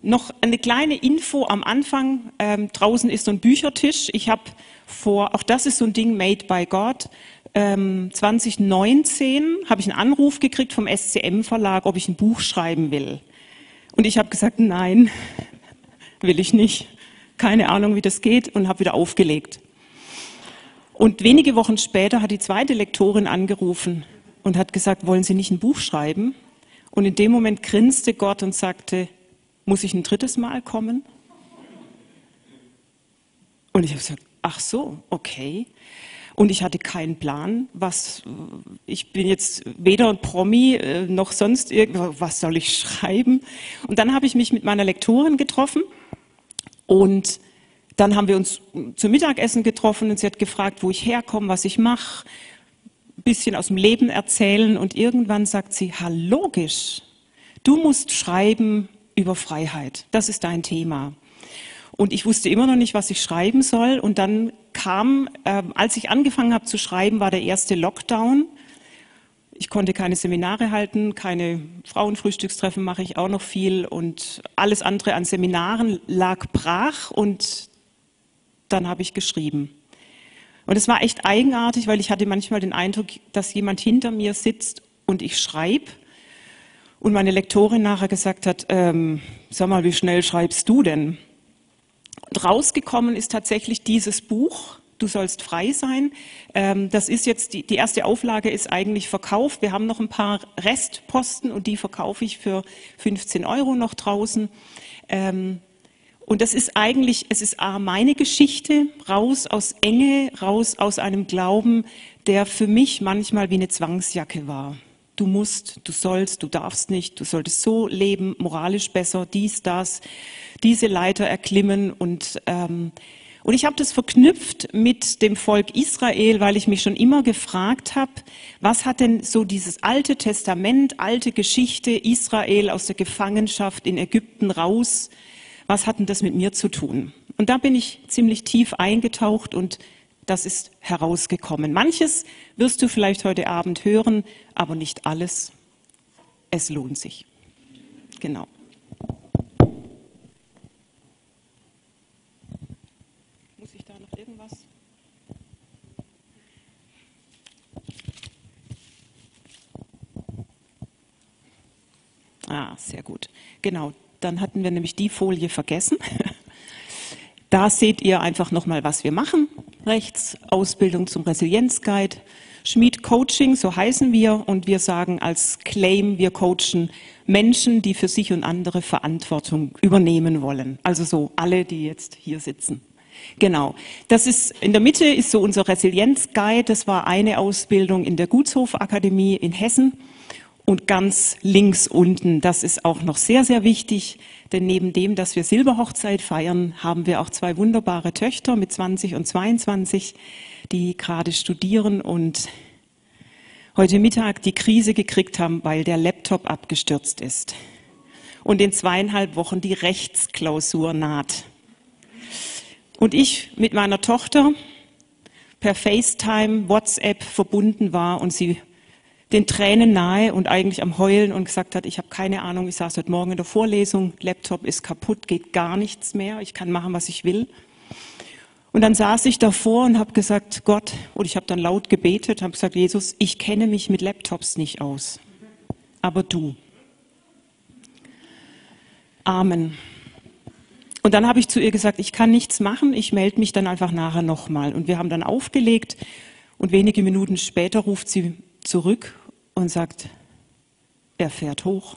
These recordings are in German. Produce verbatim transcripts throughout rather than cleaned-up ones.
Noch eine kleine Info am Anfang. Ähm, draußen ist so ein Büchertisch. Ich habe vor, auch das ist so ein Ding made by God. Ähm, zwanzig neunzehn habe ich einen Anruf gekriegt vom S C M Verlag, ob ich ein Buch schreiben will. Und ich habe gesagt, nein, will ich nicht. Keine Ahnung, wie das geht, und habe wieder aufgelegt. Und wenige Wochen später hat die zweite Lektorin angerufen und hat gesagt, wollen Sie nicht ein Buch schreiben? Und in dem Moment grinste Gott und sagte, muss ich ein drittes Mal kommen? Und ich habe gesagt, ach so, okay. Und ich hatte keinen Plan, was, ich bin jetzt weder ein Promi noch sonst irgendwas, was soll ich schreiben? Und dann habe ich mich mit meiner Lektorin getroffen und dann haben wir uns zum Mittagessen getroffen und sie hat gefragt, wo ich herkomme, was ich mache, ein bisschen aus dem Leben erzählen, und irgendwann sagt sie, ha, logisch, du musst schreiben über Freiheit, das ist dein Thema. Und ich wusste immer noch nicht, was ich schreiben soll, und dann kam, äh, als ich angefangen habe zu schreiben, war der erste Lockdown. Ich konnte keine Seminare halten, keine Frauenfrühstückstreffen mache ich auch noch viel, und alles andere an Seminaren lag brach, und dann habe ich geschrieben. Und es war echt eigenartig, weil ich hatte manchmal den Eindruck, dass jemand hinter mir sitzt und ich schreibe. Und meine Lektorin nachher gesagt hat, ähm, sag mal, wie schnell schreibst du denn? Und rausgekommen ist tatsächlich dieses Buch, Du sollst frei sein. Ähm, das ist jetzt, die, die erste Auflage ist eigentlich verkauft. Wir haben noch ein paar Restposten und die verkaufe ich für fünfzehn Euro noch draußen. Ähm, Und das ist eigentlich, es ist A, meine Geschichte, raus aus Enge, raus aus einem Glauben, der für mich manchmal wie eine Zwangsjacke war. Du musst, du sollst, du darfst nicht, du solltest so leben, moralisch besser, dies, das, diese Leiter erklimmen. Und, ähm, und ich habe das verknüpft mit dem Volk Israel, weil ich mich schon immer gefragt habe, was hat denn so dieses alte Testament, alte Geschichte, Israel aus der Gefangenschaft in Ägypten raus, was hat denn das mit mir zu tun? Und da bin ich ziemlich tief eingetaucht und das ist herausgekommen. Manches wirst du vielleicht heute Abend hören, aber nicht alles. Es lohnt sich. Genau. Muss ich da noch irgendwas? Ah, sehr gut. Genau. Dann hatten wir nämlich die Folie vergessen. Da seht ihr einfach nochmal, was wir machen. Rechts Ausbildung zum Resilienzguide, Schmied Coaching, so heißen wir. Und wir sagen als Claim, wir coachen Menschen, die für sich und andere Verantwortung übernehmen wollen. Also so alle, die jetzt hier sitzen. Genau. Das ist, in der Mitte ist so unser Resilienzguide. Das war eine Ausbildung in der Gutshofakademie in Hessen. Und ganz links unten, das ist auch noch sehr, sehr wichtig, denn neben dem, dass wir Silberhochzeit feiern, haben wir auch zwei wunderbare Töchter mit zwanzig und zweiundzwanzig, die gerade studieren und heute Mittag die Krise gekriegt haben, weil der Laptop abgestürzt ist. Und in zweieinhalb Wochen die Rechtsklausur naht. Und ich mit meiner Tochter per FaceTime, WhatsApp verbunden war und sie den Tränen nahe und eigentlich am Heulen und gesagt hat, ich habe keine Ahnung, ich saß heute Morgen in der Vorlesung, Laptop ist kaputt, geht gar nichts mehr, ich kann machen, was ich will. Und dann saß ich davor und habe gesagt, Gott, und ich habe dann laut gebetet, habe gesagt, Jesus, ich kenne mich mit Laptops nicht aus, aber du. Amen. Und dann habe ich zu ihr gesagt, ich kann nichts machen, ich melde mich dann einfach nachher nochmal. Und wir haben dann aufgelegt und wenige Minuten später ruft sie zurück und sagt, er fährt hoch.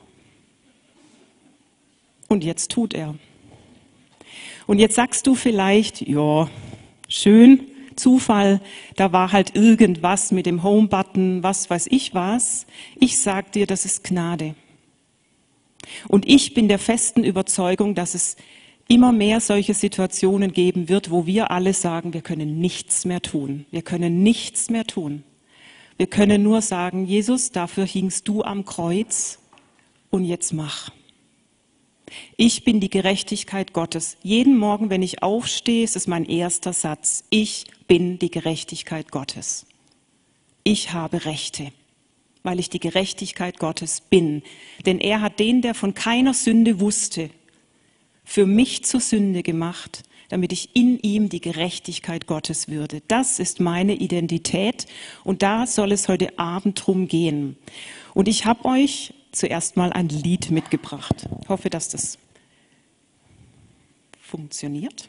Und jetzt tut er. Und jetzt sagst du vielleicht, ja, schön, Zufall, da war halt irgendwas mit dem Home-Button, was weiß ich was. Ich sag dir, das ist Gnade. Und ich bin der festen Überzeugung, dass es immer mehr solche Situationen geben wird, wo wir alle sagen, wir können nichts mehr tun. Wir können nichts mehr tun. Wir können nur sagen, Jesus, dafür hingst du am Kreuz und jetzt mach. Ich bin die Gerechtigkeit Gottes. Jeden Morgen, wenn ich aufstehe, ist es mein erster Satz. Ich bin die Gerechtigkeit Gottes. Ich habe Rechte, weil ich die Gerechtigkeit Gottes bin. Denn er hat den, der von keiner Sünde wusste, für mich zur Sünde gemacht, damit ich in ihm die Gerechtigkeit Gottes würde. Das ist meine Identität und da soll es heute Abend drum gehen. Und ich habe euch zuerst mal ein Lied mitgebracht. Ich hoffe, dass das funktioniert.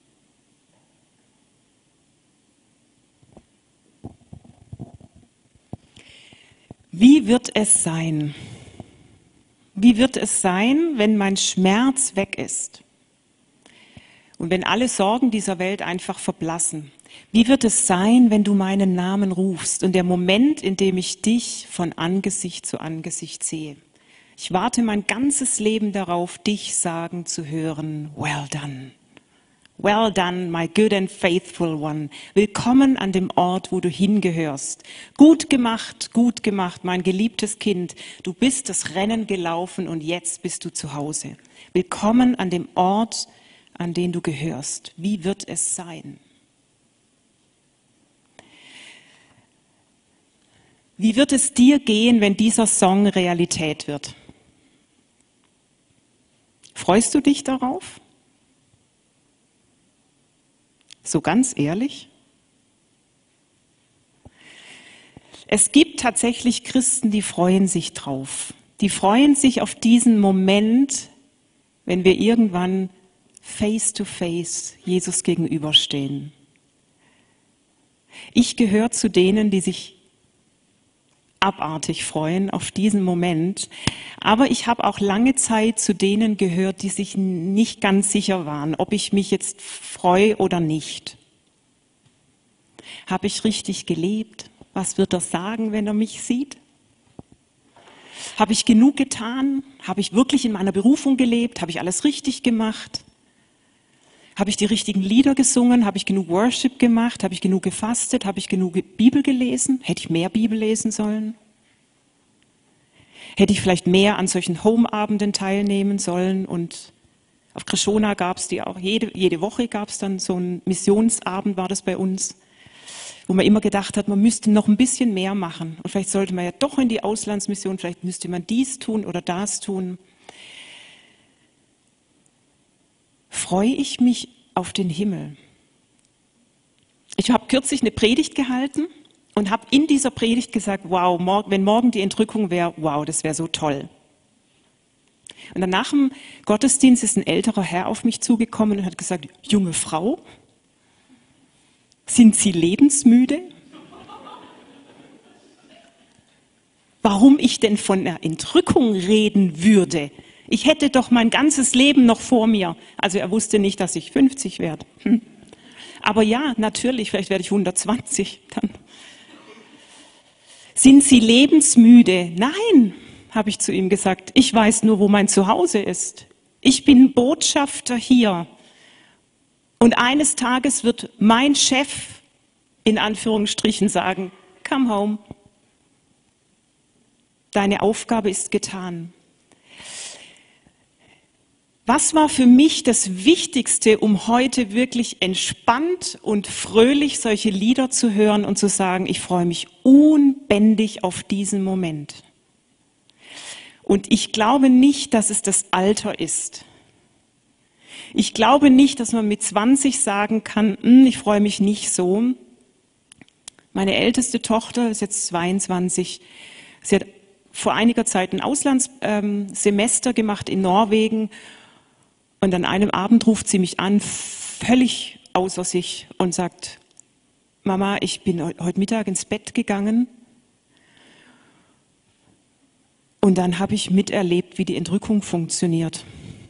Wie wird es sein? Wie wird es sein, wenn mein Schmerz weg ist? Und wenn alle Sorgen dieser Welt einfach verblassen? Wie wird es sein, wenn du meinen Namen rufst und der Moment, in dem ich dich von Angesicht zu Angesicht sehe? Ich warte mein ganzes Leben darauf, dich sagen zu hören, well done. Well done, my good and faithful one. Willkommen an dem Ort, wo du hingehörst. Gut gemacht, gut gemacht, mein geliebtes Kind. Du bist das Rennen gelaufen und jetzt bist du zu Hause. Willkommen an dem Ort, an den du gehörst. Wie wird es sein? Wie wird es dir gehen, wenn dieser Song Realität wird? Freust du dich darauf? So ganz ehrlich? Es gibt tatsächlich Christen, die freuen sich drauf. Die freuen sich auf diesen Moment, wenn wir irgendwann face to face Jesus gegenüberstehen. Ich gehöre zu denen, die sich abartig freuen auf diesen Moment. Aber ich habe auch lange Zeit zu denen gehört, die sich nicht ganz sicher waren, ob ich mich jetzt freue oder nicht. Habe ich richtig gelebt? Was wird er sagen, wenn er mich sieht? Habe ich genug getan? Habe ich wirklich in meiner Berufung gelebt? Habe ich alles richtig gemacht? Habe ich die richtigen Lieder gesungen? Habe ich genug Worship gemacht? Habe ich genug gefastet? Habe ich genug Bibel gelesen? Hätte ich mehr Bibel lesen sollen? Hätte ich vielleicht mehr an solchen Home-Abenden teilnehmen sollen? Und auf Krishona gab es die auch, jede, jede Woche gab es dann so einen Missionsabend, war das bei uns, wo man immer gedacht hat, man müsste noch ein bisschen mehr machen. Und vielleicht sollte man ja doch in die Auslandsmission, vielleicht müsste man dies tun oder das tun. Freue ich mich auf den Himmel? Ich habe kürzlich eine Predigt gehalten und habe in dieser Predigt gesagt, wow, morgen, wenn morgen die Entrückung wäre, wow, das wäre so toll. Und dann nach dem Gottesdienst ist ein älterer Herr auf mich zugekommen und hat gesagt, junge Frau, sind Sie lebensmüde? Warum ich denn von einer Entrückung reden würde? Ich hätte doch mein ganzes Leben noch vor mir. Also er wusste nicht, dass ich fünfzig werde. Hm. Aber ja, natürlich, vielleicht werde ich hundertzwanzig dann. Sind Sie lebensmüde? Nein, habe ich zu ihm gesagt. Ich weiß nur, wo mein Zuhause ist. Ich bin Botschafter hier. Und eines Tages wird mein Chef in Anführungsstrichen sagen, come home. Deine Aufgabe ist getan. Was war für mich das Wichtigste, um heute wirklich entspannt und fröhlich solche Lieder zu hören und zu sagen, ich freue mich unbändig auf diesen Moment. Und ich glaube nicht, dass es das Alter ist. Ich glaube nicht, dass man mit zwanzig sagen kann, ich freue mich nicht so. Meine älteste Tochter ist jetzt zweiundzwanzig. Sie hat vor einiger Zeit ein Auslandssemester gemacht in Norwegen. Und an einem Abend ruft sie mich an, völlig außer sich und sagt, Mama, ich bin heute Mittag ins Bett gegangen und dann habe ich miterlebt, wie die Entrückung funktioniert.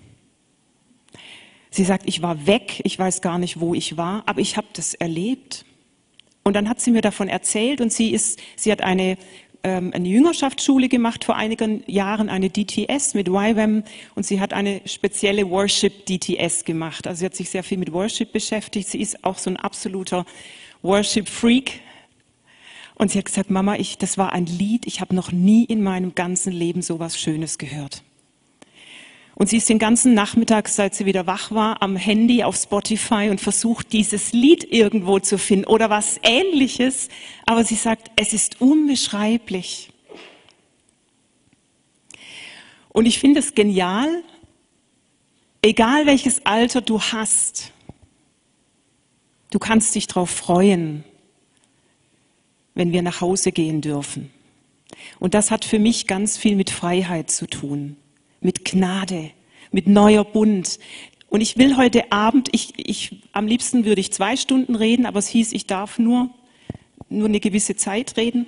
Sie sagt, ich war weg, ich weiß gar nicht, wo ich war, aber ich habe das erlebt. Und dann hat sie mir davon erzählt und sie ist, sie hat eine eine Jüngerschaftsschule gemacht vor einigen Jahren, eine D T S mit Y WAM und sie hat eine spezielle Worship D T S gemacht. Also sie hat sich sehr viel mit Worship beschäftigt. Sie ist auch so ein absoluter Worship-Freak. Und sie hat gesagt, Mama, ich, das war ein Lied, ich habe noch nie in meinem ganzen Leben so was Schönes gehört. Und sie ist den ganzen Nachmittag, seit sie wieder wach war, am Handy auf Spotify und versucht, dieses Lied irgendwo zu finden oder was Ähnliches. Aber sie sagt, es ist unbeschreiblich. Und ich finde es genial, Egal welches Alter du hast, du kannst dich darauf freuen, wenn wir nach Hause gehen dürfen. Und das hat für mich ganz viel mit Freiheit zu tun, mit Gnade, mit neuer Bund. Und ich will heute Abend, ich, ich, am liebsten würde ich zwei Stunden reden, aber es hieß, ich darf nur, nur eine gewisse Zeit reden.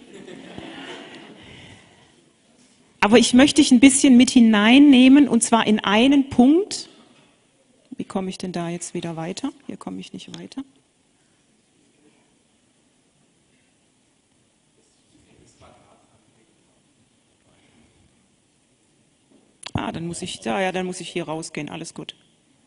Aber ich möchte dich ein bisschen mit hineinnehmen, und zwar in einen Punkt. Wie komme ich denn da jetzt wieder weiter? Hier komme ich nicht weiter. Ah, dann muss ich, da, ja, dann muss ich hier rausgehen. Alles gut.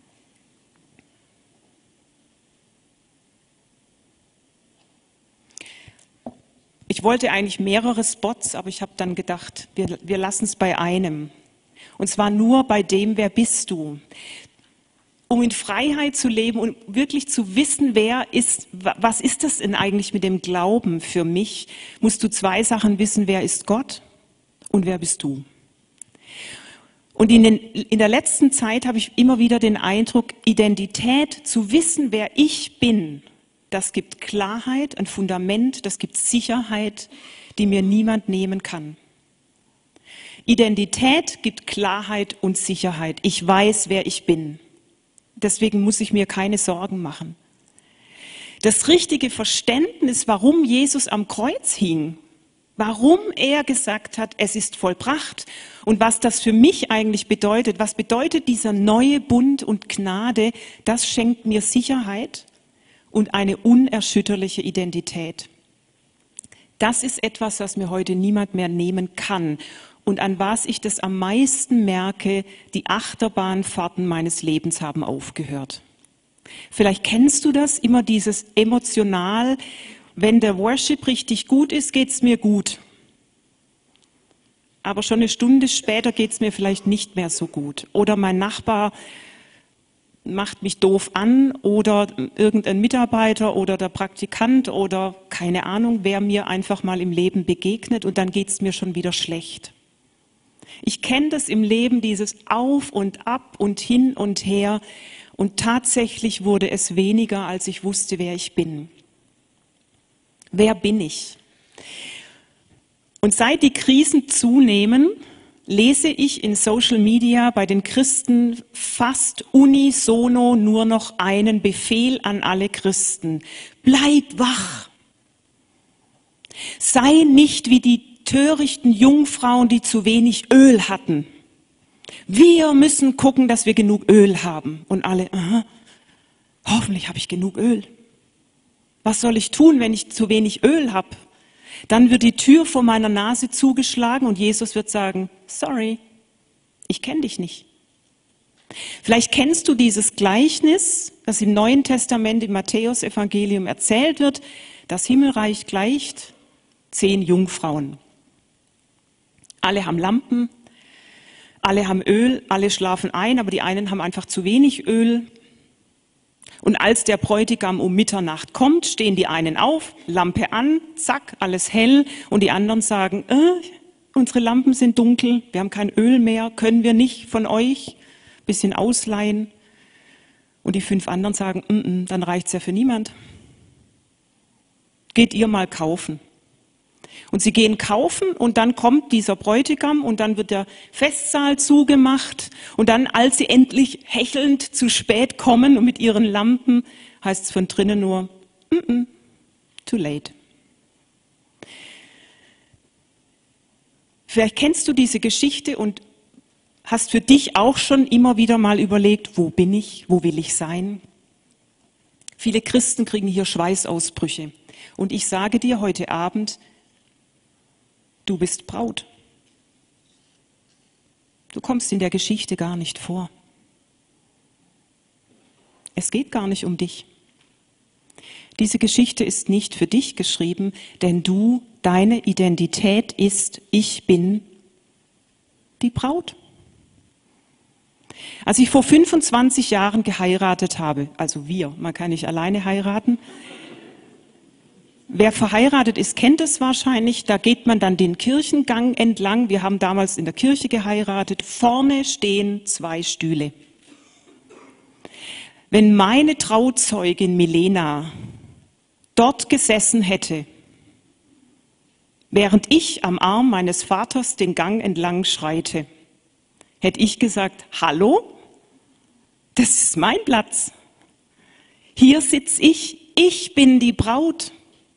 Ich wollte eigentlich mehrere Spots, aber ich habe dann gedacht, wir, wir lassen es bei einem. Und zwar nur bei dem, wer bist du? Um in Freiheit zu leben und wirklich zu wissen, wer ist, was ist das denn eigentlich mit dem Glauben für mich, musst du zwei Sachen wissen: Wer ist Gott und wer bist du? Und in, den, in der letzten Zeit habe ich immer wieder den Eindruck, Identität, zu wissen, wer ich bin, das gibt Klarheit, ein Fundament, das gibt Sicherheit, die mir niemand nehmen kann. Identität gibt Klarheit und Sicherheit. Ich weiß, wer ich bin. Deswegen muss ich mir keine Sorgen machen. Das richtige Verständnis, warum Jesus am Kreuz hing, warum er gesagt hat, es ist vollbracht, und was das für mich eigentlich bedeutet, was bedeutet dieser neue Bund und Gnade, das schenkt mir Sicherheit und eine unerschütterliche Identität. Das ist etwas, was mir heute niemand mehr nehmen kann und an was ich das am meisten merke: Die Achterbahnfahrten meines Lebens haben aufgehört. Vielleicht kennst du das, immer dieses emotional: Wenn der Worship richtig gut ist, geht's mir gut. Aber schon eine Stunde später geht's mir vielleicht nicht mehr so gut. Oder mein Nachbar macht mich doof an, oder irgendein Mitarbeiter oder der Praktikant oder keine Ahnung, wer mir einfach mal im Leben begegnet, und dann geht's mir schon wieder schlecht. Ich kenne das im Leben, dieses Auf und Ab und hin und her, und tatsächlich wurde es weniger, als ich wusste, wer ich bin. Wer bin ich? Und seit die Krisen zunehmen, lese ich in Social Media bei den Christen fast unisono nur noch einen Befehl an alle Christen: Bleib wach. Sei nicht wie die törichten Jungfrauen, die zu wenig Öl hatten. Wir müssen gucken, dass wir genug Öl haben. Und alle, aha, hoffentlich habe ich genug Öl. Was soll ich tun, wenn ich zu wenig Öl habe? Dann wird die Tür vor meiner Nase zugeschlagen und Jesus wird sagen: Sorry, ich kenne dich nicht. Vielleicht kennst du dieses Gleichnis, das im Neuen Testament im Matthäus-Evangelium erzählt wird. Das Himmelreich gleicht zehn Jungfrauen. Alle haben Lampen, alle haben Öl, alle schlafen ein, aber die einen haben einfach zu wenig Öl. Und als der Bräutigam um Mitternacht kommt, stehen die einen auf, Lampe an, zack, alles hell, und die anderen sagen: äh, unsere Lampen sind dunkel, wir haben kein Öl mehr, können wir nicht von euch ein bisschen ausleihen? Und die fünf anderen sagen: mm -mm, dann reicht's ja für niemand. Geht ihr mal kaufen. Und sie gehen kaufen, und dann kommt dieser Bräutigam, und dann wird der Festsaal zugemacht, und dann, als sie endlich hechelnd zu spät kommen und mit ihren Lampen, heißt es von drinnen nur: mm -mm, too late. Vielleicht kennst du diese Geschichte und hast für dich auch schon immer wieder mal überlegt: Wo bin ich? Wo will ich sein? Viele Christen kriegen hier Schweißausbrüche. Und ich sage dir heute Abend: Du bist Braut. Du kommst in der Geschichte gar nicht vor. Es geht gar nicht um dich. Diese Geschichte ist nicht für dich geschrieben, denn du, deine Identität ist: Ich bin die Braut. Als ich vor fünfundzwanzig Jahren geheiratet habe, also wir, man kann nicht alleine heiraten. Wer verheiratet ist, kennt es wahrscheinlich. Da geht man dann den Kirchengang entlang. Wir haben damals in der Kirche geheiratet. Vorne stehen zwei Stühle. Wenn meine Trauzeugin Milena dort gesessen hätte, während ich am Arm meines Vaters den Gang entlang schreite, hätte ich gesagt, hallo, das ist mein Platz. Hier sitze ich, ich bin die Braut.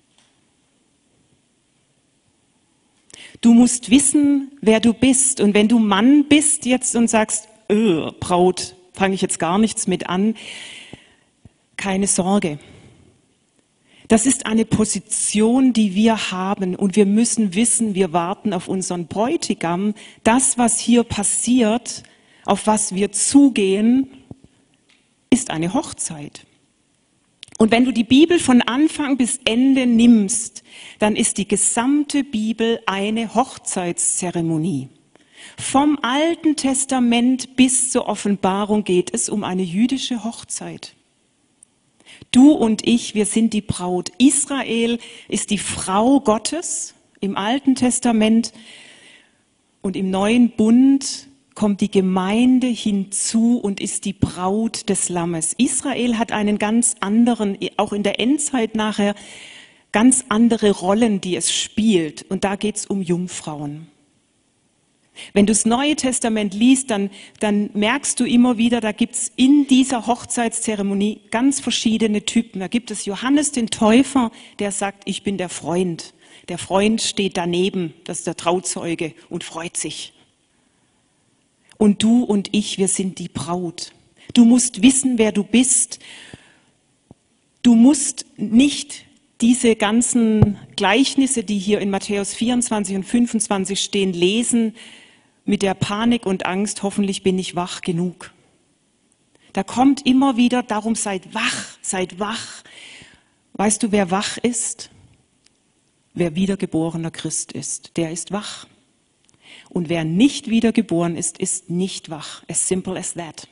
Du musst wissen, wer du bist. Und wenn du Mann bist jetzt und sagst, öh, Braut, fange ich jetzt gar nichts mit an, keine Sorge. Das ist eine Position, die wir haben und wir müssen wissen, wir warten auf unseren Bräutigam. Das, was hier passiert, auf was wir zugehen, ist eine Hochzeit. Und wenn du die Bibel von Anfang bis Ende nimmst, dann ist die gesamte Bibel eine Hochzeitszeremonie. Vom Alten Testament bis zur Offenbarung geht es um eine jüdische Hochzeit. Du und ich, wir sind die Braut. Israel ist die Frau Gottes im Alten Testament und im Neuen Bund kommt die Gemeinde hinzu und ist die Braut des Lammes. Israel hat einen ganz anderen, auch in der Endzeit nachher, ganz andere Rollen, die es spielt. Und da geht es um Jungfrauen. Wenn du das Neue Testament liest, dann, dann merkst du immer wieder, da gibt es in dieser Hochzeitszeremonie ganz verschiedene Typen. Da gibt es Johannes den Täufer, der sagt, ich bin der Freund. Der Freund steht daneben, das ist der Trauzeuge und freut sich. Und du und ich, wir sind die Braut. Du musst wissen, wer du bist. Du musst nicht diese ganzen Gleichnisse, die hier in Matthäus vierundzwanzig und fünfundzwanzig stehen, lesen mit der Panik und Angst, hoffentlich bin ich wach genug. Da kommt immer wieder darum, seid wach, seid wach. Weißt du, wer wach ist? Wer wiedergeborener Christ ist, der ist wach. Und wer nicht wiedergeboren ist, ist nicht wach. As simple as that.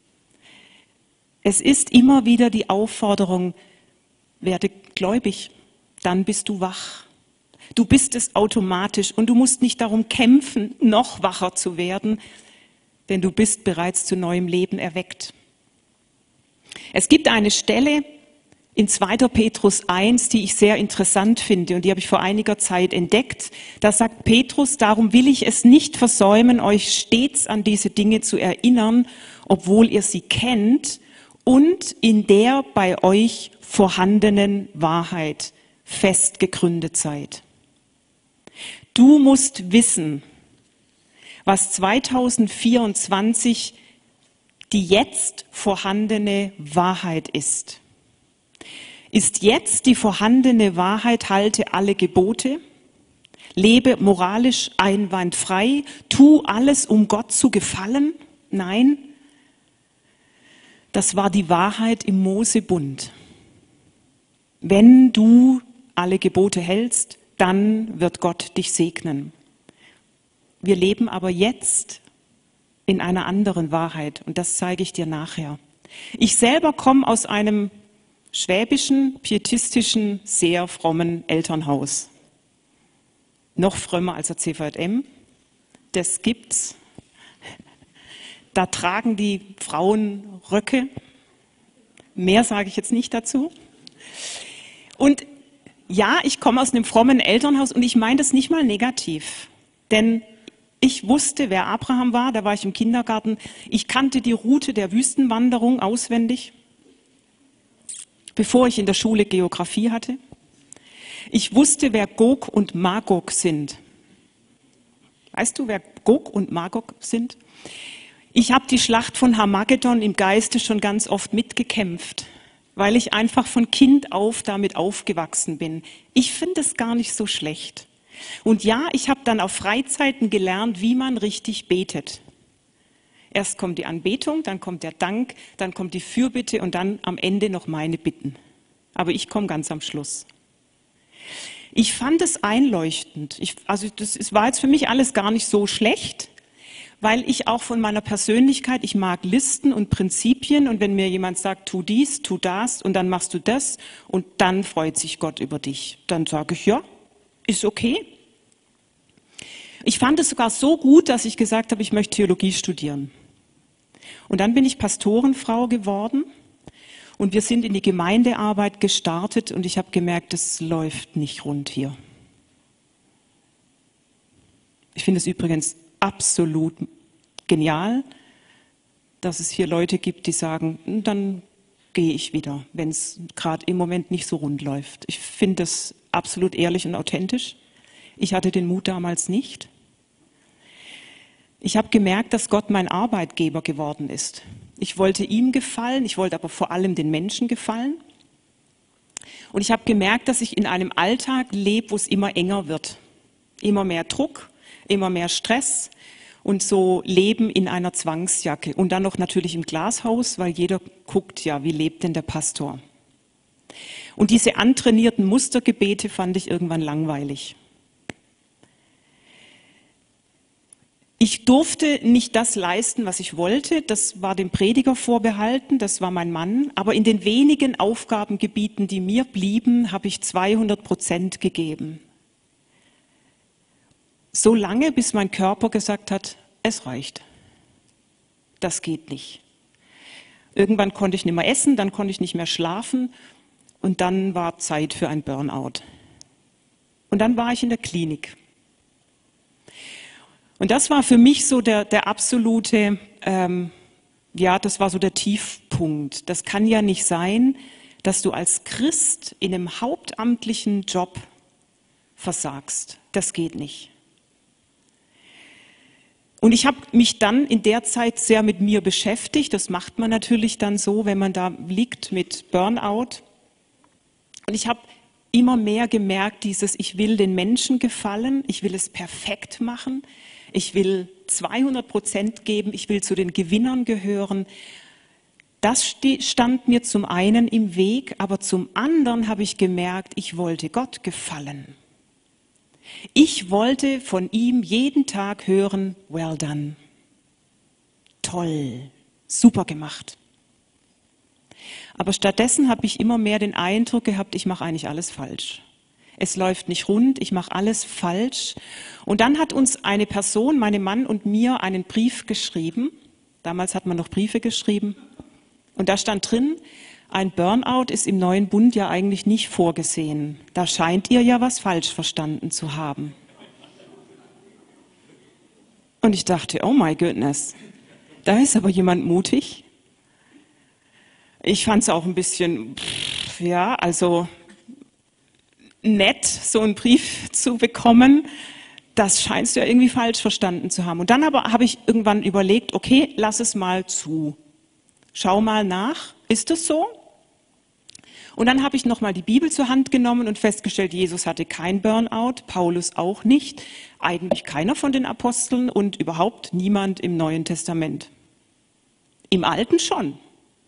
Es ist immer wieder die Aufforderung, werde gläubig, dann bist du wach. Du bist es automatisch und du musst nicht darum kämpfen, noch wacher zu werden, denn du bist bereits zu neuem Leben erweckt. Es gibt eine Stelle in zweiter Petrus eins, die ich sehr interessant finde und die habe ich vor einiger Zeit entdeckt. Da sagt Petrus, darum will ich es nicht versäumen, euch stets an diese Dinge zu erinnern, obwohl ihr sie kennt und in der bei euch vorhandenen Wahrheit fest gegründet seid. Du musst wissen, was zweitausendvierundzwanzig die jetzt vorhandene Wahrheit ist. Ist jetzt die vorhandene Wahrheit, halte alle Gebote, lebe moralisch einwandfrei, tu alles, um Gott zu gefallen? Nein, das war die Wahrheit im Mosebund. Wenn du alle Gebote hältst, dann wird Gott dich segnen. Wir leben aber jetzt in einer anderen Wahrheit und das zeige ich dir nachher. Ich selber komme aus einem schwäbischen, pietistischen, sehr frommen Elternhaus. Noch frömmer als der C V J M. Das gibt's. Da tragen die Frauen Röcke. Mehr sage ich jetzt nicht dazu. Und ja, ich komme aus einem frommen Elternhaus und ich meine das nicht mal negativ. Denn ich wusste, wer Abraham war, da war ich im Kindergarten. Ich kannte die Route der Wüstenwanderung auswendig, bevor ich in der Schule Geografie hatte. Ich wusste, wer Gog und Magog sind. Weißt du, wer Gog und Magog sind? Ich habe die Schlacht von Harmagedon im Geiste schon ganz oft mitgekämpft, weil ich einfach von Kind auf damit aufgewachsen bin. Ich finde es gar nicht so schlecht. Und ja, ich habe dann auf Freizeiten gelernt, wie man richtig betet. Erst kommt die Anbetung, dann kommt der Dank, dann kommt die Fürbitte und dann am Ende noch meine Bitten. Aber ich komme ganz am Schluss. Ich fand es einleuchtend. Ich, also das ist, war jetzt für mich alles gar nicht so schlecht, weil ich auch von meiner Persönlichkeit, ich mag Listen und Prinzipien und wenn mir jemand sagt, tu dies, tu das und dann machst du das und dann freut sich Gott über dich, dann sage ich, ja, ist okay. Ich fand es sogar so gut, dass ich gesagt habe, ich möchte Theologie studieren. Und dann bin ich Pastorenfrau geworden Und wir sind in die Gemeindearbeit gestartet und ich habe gemerkt, es läuft nicht rund hier. Ich finde es übrigens absolut genial, dass es hier Leute gibt, die sagen, dann gehe ich wieder, wenn es gerade im Moment nicht so rund läuft. Ich finde das absolut ehrlich und authentisch. Ich hatte den Mut damals nicht. Ich habe gemerkt, dass Gott mein Arbeitgeber geworden ist. Ich wollte ihm gefallen, ich wollte aber vor allem den Menschen gefallen. Und ich habe gemerkt, dass ich in einem Alltag lebe, wo es immer enger wird. Immer mehr Druck, immer mehr Stress und so Leben in einer Zwangsjacke. Und dann noch natürlich im Glashaus, weil jeder guckt, ja, wie lebt denn der Pastor? Und diese antrainierten Mustergebete fand ich irgendwann langweilig. Ich durfte nicht das leisten, was ich wollte. Das war dem Prediger vorbehalten, das war mein Mann. Aber in den wenigen Aufgabengebieten, die mir blieben, habe ich zweihundert Prozent gegeben. So lange, bis mein Körper gesagt hat, es reicht. Das geht nicht. Irgendwann konnte ich nicht mehr essen, dann konnte ich nicht mehr schlafen und dann war Zeit für ein Burnout. Und dann war ich in der Klinik. Und das war für mich so der, der absolute, ähm, ja, das war so der Tiefpunkt. Das kann ja nicht sein, dass du als Christ in einem hauptamtlichen Job versagst. Das geht nicht. Und ich habe mich dann in der Zeit sehr mit mir beschäftigt. Das macht man natürlich dann so, wenn man da liegt mit Burnout. Und ich habe immer mehr gemerkt, dieses, ich will den Menschen gefallen, ich will es perfekt machen, ich will zweihundert Prozent geben, ich will zu den Gewinnern gehören. Das stand mir zum einen im Weg, aber zum anderen habe ich gemerkt, ich wollte Gott gefallen. Ich wollte von ihm jeden Tag hören, well done. Toll, super gemacht. Aber stattdessen habe ich immer mehr den Eindruck gehabt, ich mache eigentlich alles falsch. Es läuft nicht rund, ich mache alles falsch. Und dann hat uns eine Person, mein Mann und mir, einen Brief geschrieben. Damals hat man noch Briefe geschrieben. Und da stand drin, ein Burnout ist im neuen Bund ja eigentlich nicht vorgesehen. Da scheint ihr ja was falsch verstanden zu haben. Und ich dachte, oh my goodness, da ist aber jemand mutig. Ich fand es auch ein bisschen, pff, ja, also nett, so einen Brief zu bekommen. Das scheinst du ja irgendwie falsch verstanden zu haben. Und dann aber habe ich irgendwann überlegt, okay, lass es mal zu. Schau mal nach, ist das so? Und dann habe ich nochmal die Bibel zur Hand genommen und festgestellt, Jesus hatte kein Burnout, Paulus auch nicht, eigentlich keiner von den Aposteln und überhaupt niemand im Neuen Testament. Im Alten schon.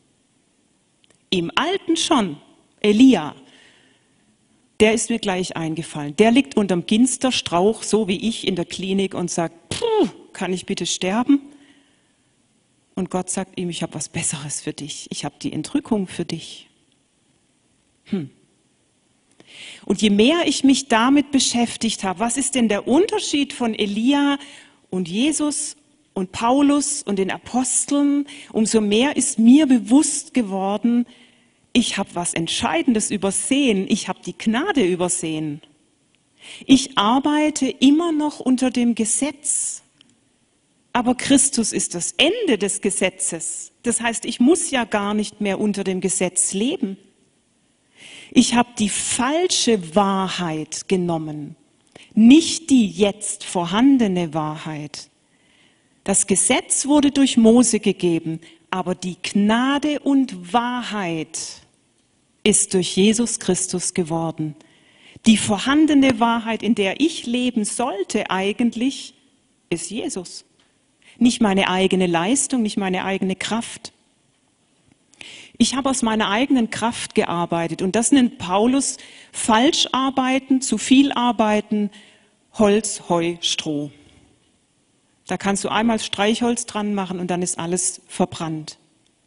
Im Alten schon. Elia, der ist mir gleich eingefallen. Der liegt unterm Ginsterstrauch, so wie ich in der Klinik und sagt, puh, kann ich bitte sterben? Und Gott sagt ihm, ich habe was Besseres für dich. Ich habe die Entrückung für dich. Hm. Und je mehr ich mich damit beschäftigt habe, was ist denn der Unterschied von Elia und Jesus und Paulus und den Aposteln, umso mehr ist mir bewusst geworden, ich habe was Entscheidendes übersehen, ich habe die Gnade übersehen. Ich arbeite immer noch unter dem Gesetz, aber Christus ist das Ende des Gesetzes. Das heißt, ich muss ja gar nicht mehr unter dem Gesetz leben. Ich habe die falsche Wahrheit genommen, nicht die jetzt vorhandene Wahrheit. Das Gesetz wurde durch Mose gegeben, aber die Gnade und Wahrheit ist durch Jesus Christus geworden. Die vorhandene Wahrheit, in der ich leben sollte eigentlich, ist Jesus. Nicht meine eigene Leistung, nicht meine eigene Kraft. Ich habe aus meiner eigenen Kraft gearbeitet und das nennt Paulus Falscharbeiten, zu viel Arbeiten, Holz, Heu, Stroh. Da kannst du einmal Streichholz dran machen und dann ist alles verbrannt.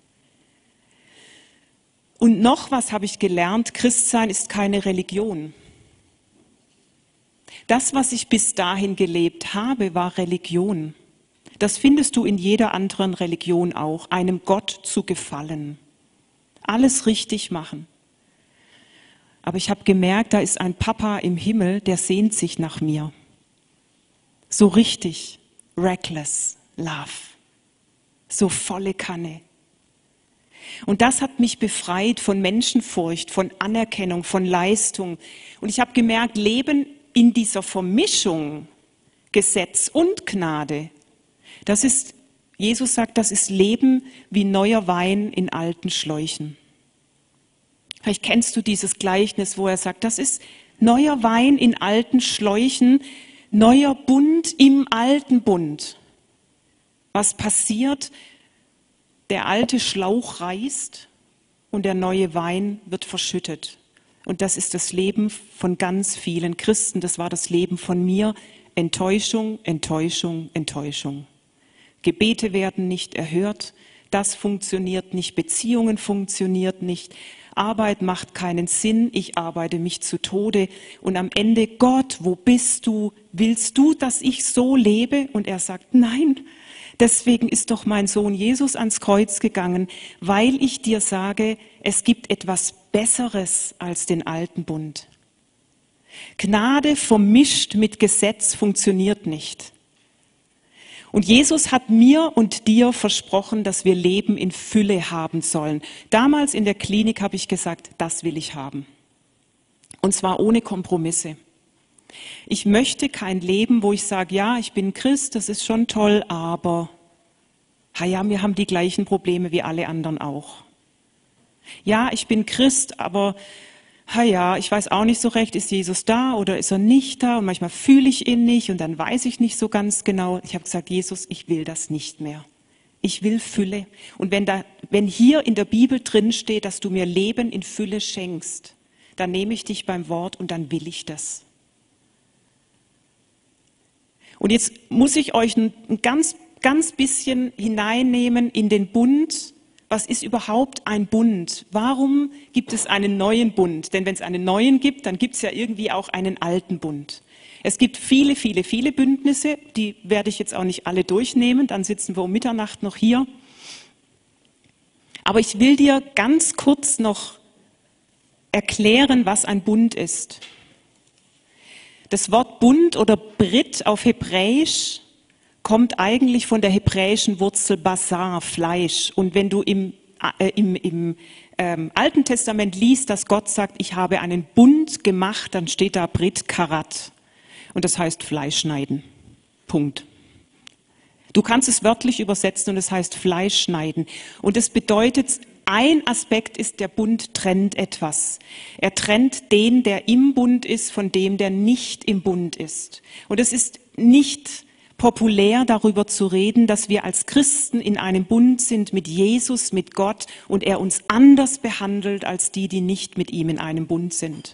Und noch was habe ich gelernt, Christsein ist keine Religion. Das, was ich bis dahin gelebt habe, war Religion. Das findest du in jeder anderen Religion auch, einem Gott zu gefallen. alles richtig machen. Aber ich habe gemerkt, da ist ein Papa im Himmel, der sehnt sich nach mir. So richtig, reckless love, so volle Kanne. Und das hat mich befreit von Menschenfurcht, von Anerkennung, von Leistung. Und ich habe gemerkt, Leben in dieser Vermischung, Gesetz und Gnade, das ist, Jesus sagt, das ist Leben wie neuer Wein in alten Schläuchen. Vielleicht kennst du dieses Gleichnis, wo er sagt, das ist neuer Wein in alten Schläuchen, neuer Bund im alten Bund. Was passiert? Der alte Schlauch reißt und der neue Wein wird verschüttet. Und das ist das Leben von ganz vielen Christen. Das war das Leben von mir. Enttäuschung, Enttäuschung, Enttäuschung. Gebete werden nicht erhört. Das funktioniert nicht. Beziehungen funktioniert nicht. Arbeit macht keinen Sinn. Ich arbeite mich zu Tode. Und am Ende, Gott, wo bist du? Willst du, dass ich so lebe? Und er sagt, nein. Deswegen ist doch mein Sohn Jesus ans Kreuz gegangen, weil ich dir sage, es gibt etwas Besseres als den alten Bund. Gnade vermischt mit Gesetz funktioniert nicht. Und Jesus hat mir und dir versprochen, dass wir Leben in Fülle haben sollen. Damals in der Klinik habe ich gesagt, das will ich haben. Und zwar ohne Kompromisse. Ich möchte kein Leben, wo ich sage, ja, ich bin Christ, das ist schon toll, aber, ha ja, wir haben die gleichen Probleme wie alle anderen auch. Ja, ich bin Christ, aber, ha ja, ich weiß auch nicht so recht, ist Jesus da oder ist er nicht da? Und manchmal fühle ich ihn nicht und dann weiß ich nicht so ganz genau. Ich habe gesagt, Jesus, ich will das nicht mehr. Ich will Fülle. Und wenn da, wenn hier in der Bibel drin steht, dass du mir Leben in Fülle schenkst, dann nehme ich dich beim Wort und dann will ich das. Und jetzt muss ich euch ein, ein ganz, ganz bisschen hineinnehmen in den Bund. Was ist überhaupt ein Bund? Warum gibt es einen neuen Bund? Denn wenn es einen neuen gibt, dann gibt es ja irgendwie auch einen alten Bund. Es gibt viele, viele, viele Bündnisse, die werde ich jetzt auch nicht alle durchnehmen, dann sitzen wir um Mitternacht noch hier. Aber ich will dir ganz kurz noch erklären, was ein Bund ist. Das Wort Bund oder Brit auf Hebräisch kommt eigentlich von der hebräischen Wurzel Basar, Fleisch. Und wenn du im, äh, im, im ähm, Alten Testament liest, dass Gott sagt, ich habe einen Bund gemacht, dann steht da Brit Karat. Und das heißt Fleisch schneiden. Punkt. Du kannst es wörtlich übersetzen und es heißt Fleisch schneiden. Und das bedeutet, ein Aspekt ist, der Bund trennt etwas. Er trennt den, der im Bund ist, von dem, der nicht im Bund ist. Und es ist nicht populär, darüber zu reden, dass wir als Christen in einem Bund sind mit Jesus, mit Gott und er uns anders behandelt als die, die nicht mit ihm in einem Bund sind.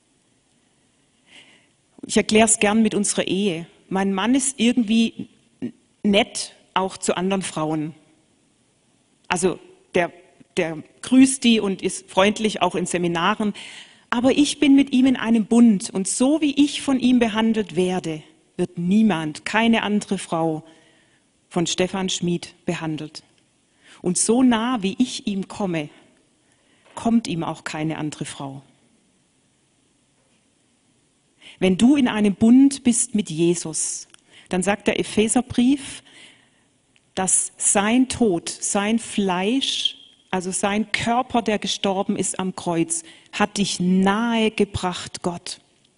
Ich erkläre es gern mit unserer Ehe. Mein Mann ist irgendwie nett, auch zu anderen Frauen. Also der Der grüßt die und ist freundlich auch in Seminaren. Aber ich bin mit ihm in einem Bund. Und so wie ich von ihm behandelt werde, wird niemand, keine andere Frau von Stefan Schmid behandelt. Und so nah wie ich ihm komme, kommt ihm auch keine andere Frau. Wenn du in einem Bund bist mit Jesus, dann sagt der Epheserbrief, dass sein Tod, sein Fleisch, also sein Körper, der gestorben ist am Kreuz, hat dich nahe gebracht, Gott.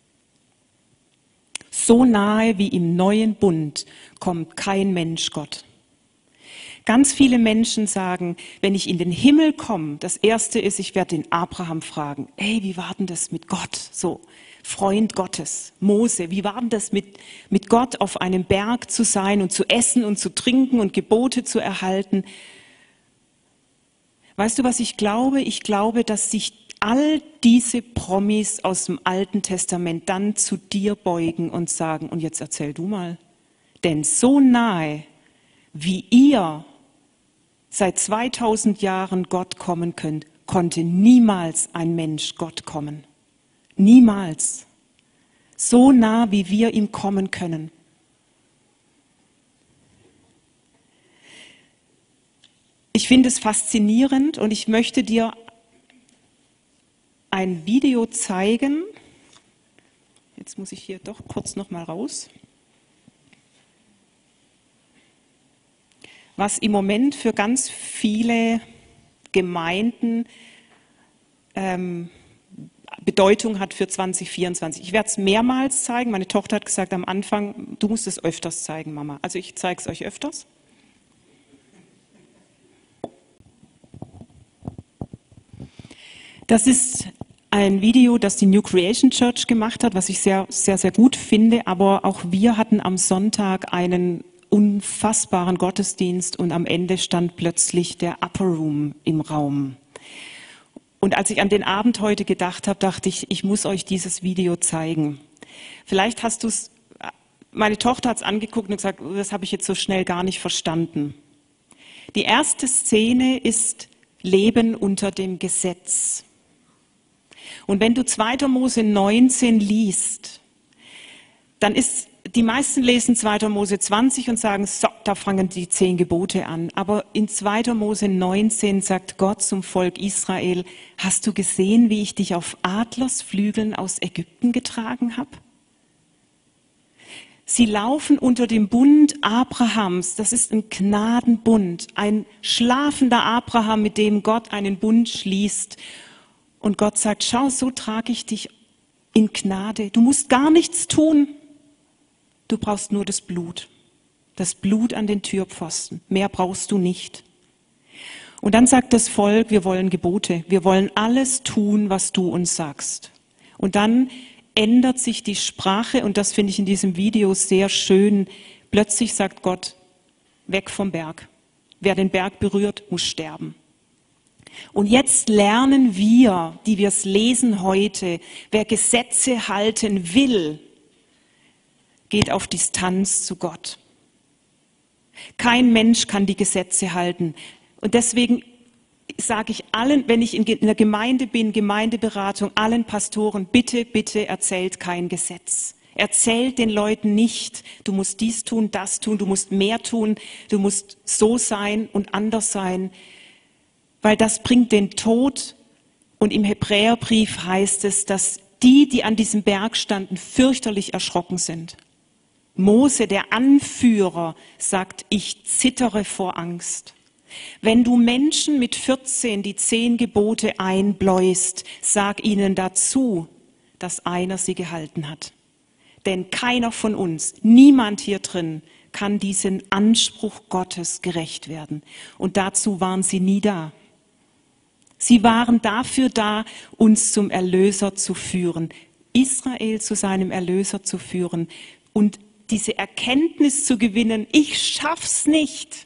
So nahe wie im neuen Bund kommt kein Mensch Gott. Ganz viele Menschen sagen, wenn ich in den Himmel komme, das Erste ist, ich werde den Abraham fragen, ey, wie war denn das mit Gott? So, Freund Gottes, Mose, wie war denn das mit, mit Gott auf einem Berg zu sein und zu essen und zu trinken und Gebote zu erhalten? Weißt du, was ich glaube? Ich glaube, dass sich all diese Promis aus dem Alten Testament dann zu dir beugen und sagen, und jetzt erzähl du mal, denn so nahe, wie ihr seit zweitausend Jahren Gott kommen könnt, konnte niemals ein Mensch Gott kommen. Niemals. So nah, wie wir ihm kommen können. Ich finde es faszinierend und ich möchte dir ein Video zeigen. Jetzt muss ich hier doch kurz noch mal raus. Was im Moment für ganz viele Gemeinden ähm, Bedeutung hat für zwanzig vierundzwanzig. Ich werde es mehrmals zeigen. Meine Tochter hat gesagt am Anfang, du musst es öfters zeigen, Mama. Also ich zeige es euch öfters. Das ist ein Video, das die New Creation Church gemacht hat, was ich sehr, sehr, sehr gut finde. Aber auch wir hatten am Sonntag einen unfassbaren Gottesdienst und am Ende stand plötzlich der Upper Room im Raum. Und als ich an den Abend heute gedacht habe, dachte ich, ich muss euch dieses Video zeigen. Vielleicht hast du es, meine Tochter hat es angeguckt und gesagt, das habe ich jetzt so schnell gar nicht verstanden. Die erste Szene ist Leben unter dem Gesetz. Und wenn du zweiter Mose neunzehn liest, dann ist, die meisten lesen zweiter Mose zwanzig und sagen, so, da fangen die zehn Gebote an. Aber in zweiter Mose neunzehn sagt Gott zum Volk Israel, hast du gesehen, wie ich dich auf Adlersflügeln aus Ägypten getragen habe? Sie laufen unter dem Bund Abrahams, das ist ein Gnadenbund, ein schlafender Abraham, mit dem Gott einen Bund schließt. Und Gott sagt, schau, so trage ich dich in Gnade. Du musst gar nichts tun. Du brauchst nur das Blut. Das Blut an den Türpfosten. Mehr brauchst du nicht. Und dann sagt das Volk, wir wollen Gebote. Wir wollen alles tun, was du uns sagst. Und dann ändert sich die Sprache, und das finde ich in diesem Video sehr schön. Plötzlich sagt Gott, weg vom Berg. Wer den Berg berührt, muss sterben. Und jetzt lernen wir, die wir es lesen heute, wer Gesetze halten will, geht auf Distanz zu Gott. Kein Mensch kann die Gesetze halten. Und deswegen sage ich allen, wenn ich in der Gemeinde bin, Gemeindeberatung, allen Pastoren, bitte, bitte erzählt kein Gesetz. Erzählt den Leuten nicht, du musst dies tun, das tun, du musst mehr tun, du musst so sein und anders sein, weil das bringt den Tod. Und im Hebräerbrief heißt es, dass die, die an diesem Berg standen, fürchterlich erschrocken sind. Mose, der Anführer, sagt, ich zittere vor Angst. Wenn du Menschen mit vierzehn die zehn Gebote einbläust, sag ihnen dazu, dass einer sie gehalten hat. Denn keiner von uns, niemand hier drin, kann diesem Anspruch Gottes gerecht werden. Und dazu waren sie nie da. Sie waren dafür da, uns zum Erlöser zu führen, Israel zu seinem Erlöser zu führen und diese Erkenntnis zu gewinnen, ich schaff's nicht.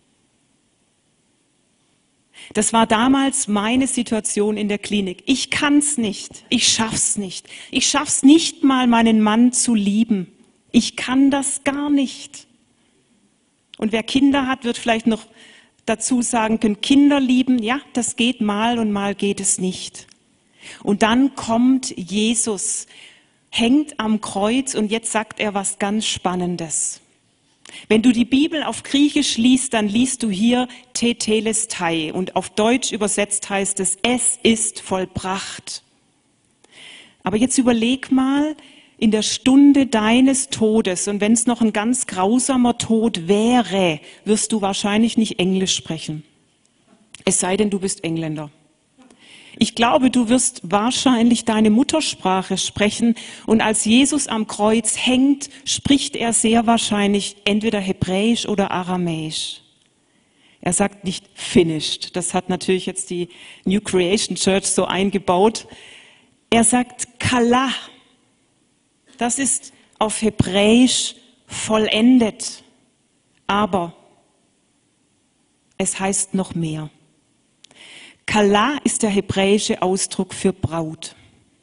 Das war damals meine Situation in der Klinik. Ich kann's nicht. Ich schaff's nicht. Ich schaff's nicht mal, meinen Mann zu lieben. Ich kann das gar nicht. Und wer Kinder hat, wird vielleicht noch dazu sagen können, Kinder lieben, ja, das geht mal und mal geht es nicht. Und dann kommt Jesus, hängt am Kreuz und jetzt sagt er was ganz Spannendes. Wenn du die Bibel auf Griechisch liest, dann liest du hier Tetelestai und auf Deutsch übersetzt heißt es, es ist vollbracht. Aber jetzt überleg mal, in der Stunde deines Todes, und wenn es noch ein ganz grausamer Tod wäre, wirst du wahrscheinlich nicht Englisch sprechen. Es sei denn, du bist Engländer. Ich glaube, du wirst wahrscheinlich deine Muttersprache sprechen und als Jesus am Kreuz hängt, spricht er sehr wahrscheinlich entweder Hebräisch oder Aramäisch. Er sagt nicht finished, das hat natürlich jetzt die New Creation Church so eingebaut. Er sagt Kala, das ist auf Hebräisch vollendet, aber es heißt noch mehr. Kala ist der hebräische Ausdruck für Braut.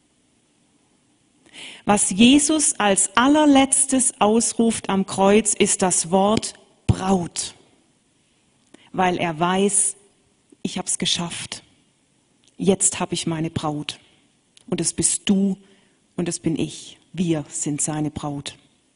Was Jesus als allerletztes ausruft am Kreuz, ist das Wort Braut, weil er weiß, ich habe es geschafft. Jetzt habe ich meine Braut. Und es bist du und es bin ich. Wir sind seine Braut.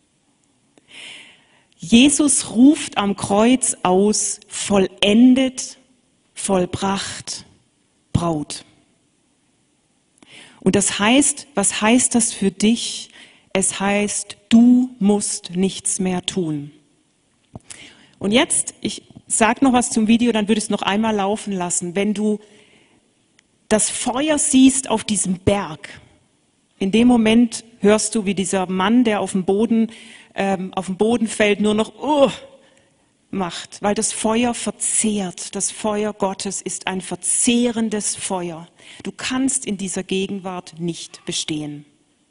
Jesus ruft am Kreuz aus, vollendet, vollbracht, Braut. Und das heißt, was heißt das für dich? Es heißt, du musst nichts mehr tun. Und jetzt, ich sage noch was zum Video, dann würde ich es noch einmal laufen lassen. Wenn du das Feuer siehst auf diesem Berg, in dem Moment hörst du, wie dieser Mann, der auf dem Boden, ähm, auf dem Boden fällt, nur noch uh, macht, weil das Feuer verzehrt. Das Feuer Gottes ist ein verzehrendes Feuer. Du kannst in dieser Gegenwart nicht bestehen.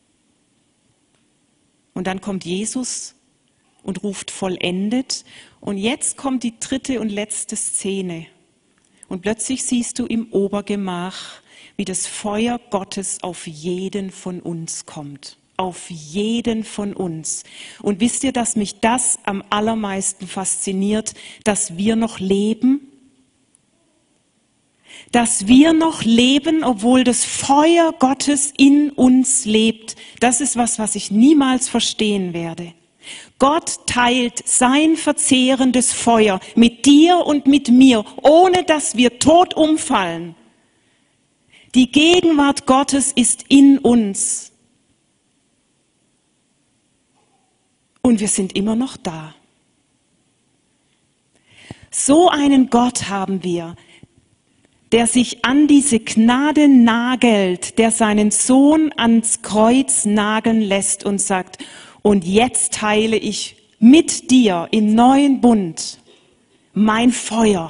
Und dann kommt Jesus und ruft vollendet. Und jetzt kommt die dritte und letzte Szene. Und plötzlich siehst du im Obergemach, wie das Feuer Gottes auf jeden von uns kommt. Auf jeden von uns. Und wisst ihr, dass mich das am allermeisten fasziniert, dass wir noch leben? Dass wir noch leben, obwohl das Feuer Gottes in uns lebt. Das ist was, was ich niemals verstehen werde. Gott teilt sein verzehrendes Feuer mit dir und mit mir, ohne dass wir tot umfallen. Die Gegenwart Gottes ist in uns. Und wir sind immer noch da. So einen Gott haben wir, der sich an diese Gnade nagelt, der seinen Sohn ans Kreuz nageln lässt und sagt, und jetzt teile ich mit dir im neuen Bund mein Feuer.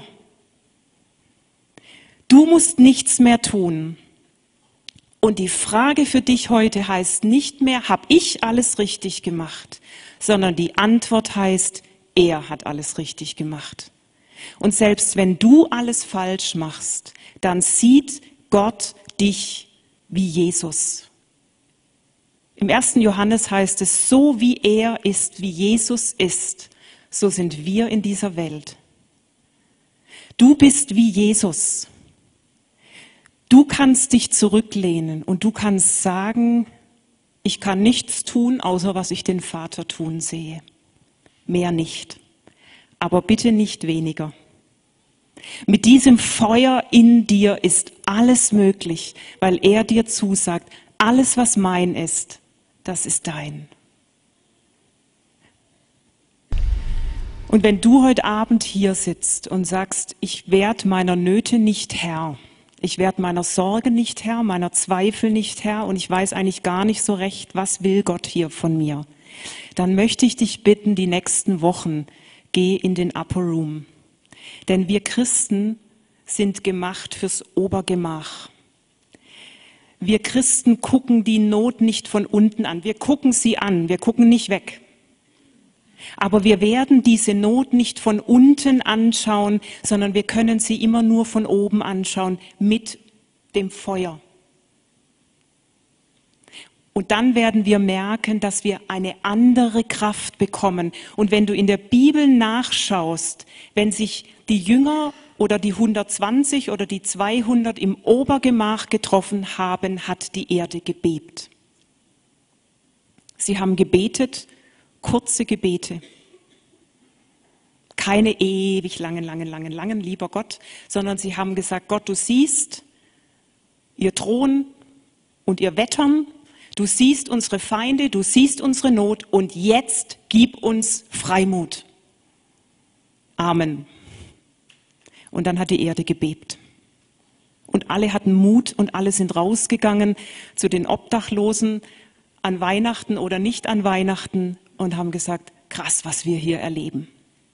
Du musst nichts mehr tun. Und die Frage für dich heute heißt nicht mehr, habe ich alles richtig gemacht, sondern die Antwort heißt, er hat alles richtig gemacht. Und selbst wenn du alles falsch machst, dann sieht Gott dich wie Jesus. Im ersten Johannes heißt es, so wie er ist, wie Jesus ist, so sind wir in dieser Welt. Du bist wie Jesus. Du kannst dich zurücklehnen und du kannst sagen, ich kann nichts tun, außer was ich den Vater tun sehe. Mehr nicht. Aber bitte nicht weniger. Mit diesem Feuer in dir ist alles möglich, weil er dir zusagt, alles was mein ist, das ist dein. Und wenn du heute Abend hier sitzt und sagst, ich werde meiner Nöte nicht Herr, ich werde meiner Sorge nicht Herr, meiner Zweifel nicht Herr und ich weiß eigentlich gar nicht so recht, was will Gott hier von mir, dann möchte ich dich bitten, die nächsten Wochen, geh in den Upper Room. Denn wir Christen sind gemacht fürs Obergemach. Wir Christen gucken die Not nicht von unten an. Wir gucken sie an, wir gucken nicht weg. Aber wir werden diese Not nicht von unten anschauen, sondern wir können sie immer nur von oben anschauen, mit dem Feuer. Und dann werden wir merken, dass wir eine andere Kraft bekommen. Und wenn du in der Bibel nachschaust, wenn sich die Jünger oder die hundertzwanzig oder die zweihundert im Obergemach getroffen haben, hat die Erde gebebt. Sie haben gebetet, kurze Gebete. Keine ewig langen, langen, langen, langen, lieber Gott, sondern sie haben gesagt, Gott, du siehst ihr Drohen und ihr Wettern, du siehst unsere Feinde, du siehst unsere Not und jetzt gib uns Freimut. Amen. Und dann hat die Erde gebebt. Und alle hatten Mut und alle sind rausgegangen zu den Obdachlosen an Weihnachten oder nicht an Weihnachten und haben gesagt, krass, was wir hier erleben.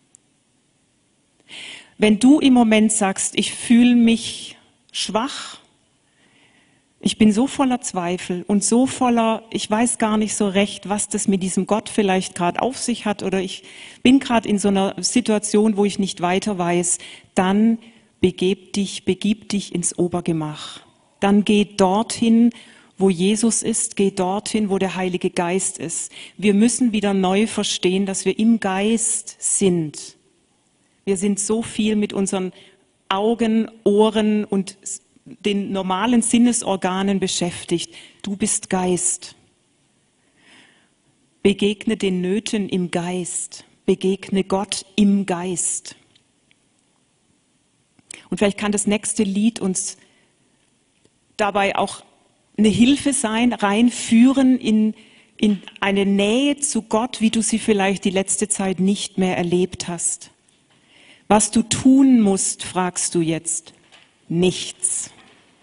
Wenn du im Moment sagst, ich fühle mich schwach, ich bin so voller Zweifel und so voller, ich weiß gar nicht so recht, was das mit diesem Gott vielleicht gerade auf sich hat oder ich bin gerade in so einer Situation, wo ich nicht weiter weiß, dann begib dich, begib dich ins Obergemach. Dann geh dorthin, wo Jesus ist, geh dorthin, wo der Heilige Geist ist. Wir müssen wieder neu verstehen, dass wir im Geist sind. Wir sind so viel mit unseren Augen, Ohren und den normalen Sinnesorganen beschäftigt. Du bist Geist. Begegne den Nöten im Geist. Begegne Gott im Geist. Und vielleicht kann das nächste Lied uns dabei auch eine Hilfe sein, reinführen in, in eine Nähe zu Gott, wie du sie vielleicht die letzte Zeit nicht mehr erlebt hast. Was du tun musst, fragst du jetzt. Nichts.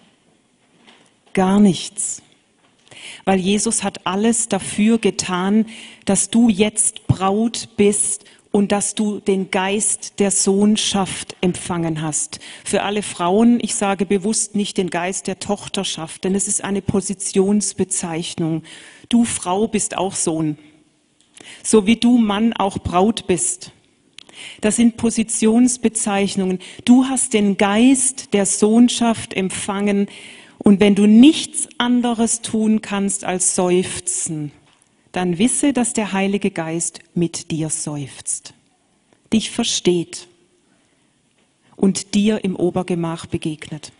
Gar nichts. Weil Jesus hat alles dafür getan, dass du jetzt Braut bist und dass du den Geist der Sohnschaft empfangen hast. Für alle Frauen, ich sage bewusst nicht den Geist der Tochterschaft, denn es ist eine Positionsbezeichnung. Du Frau bist auch Sohn, so wie du Mann auch Braut bist. Das sind Positionsbezeichnungen. Du hast den Geist der Sohnschaft empfangen und wenn du nichts anderes tun kannst als seufzen, dann wisse, dass der Heilige Geist mit dir seufzt, dich versteht und dir im Obergemach begegnet.